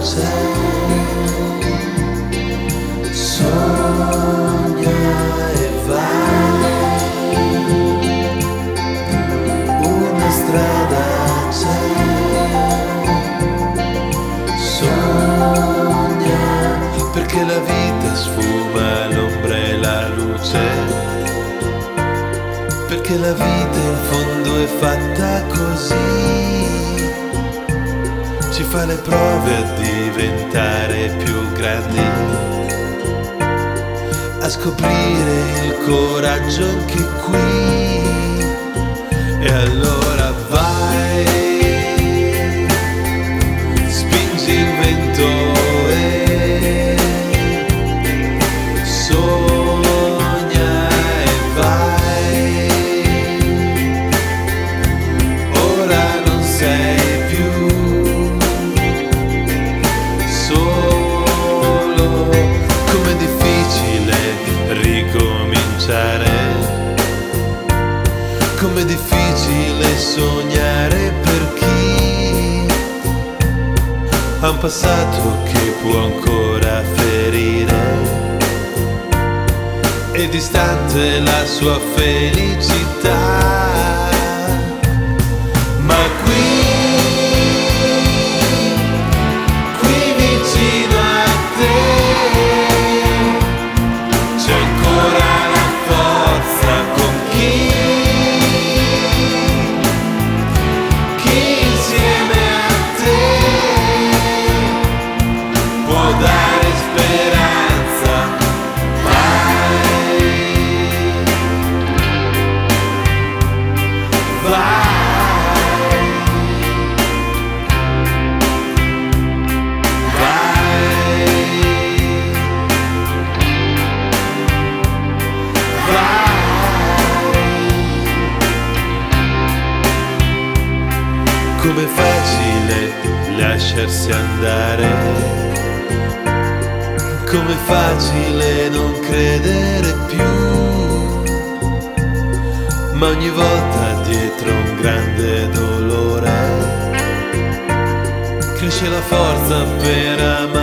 c'è, sogna e vai, una strada c'è, sogna, perché la vita sfuma l'ombra e la luce, perché la vita in fondo è fatta così, ci fa le prove a diventare più grandi, a scoprire il coraggio anche qui. E allora vai, spingi il vento e sogna e vai, ora non sei più solo. Com'è difficile ricominciare, com'è difficile sognare per chi ha un passato che può ancora ferire, è distante la sua felicità. Ma qui vicino a te c'è ancora la forza con chi insieme a te può dare speranza. Vai, vai, com'è facile lasciarsi andare, com'è facile non credere più, ma ogni volta dietro un grande dolore cresce la forza per amare.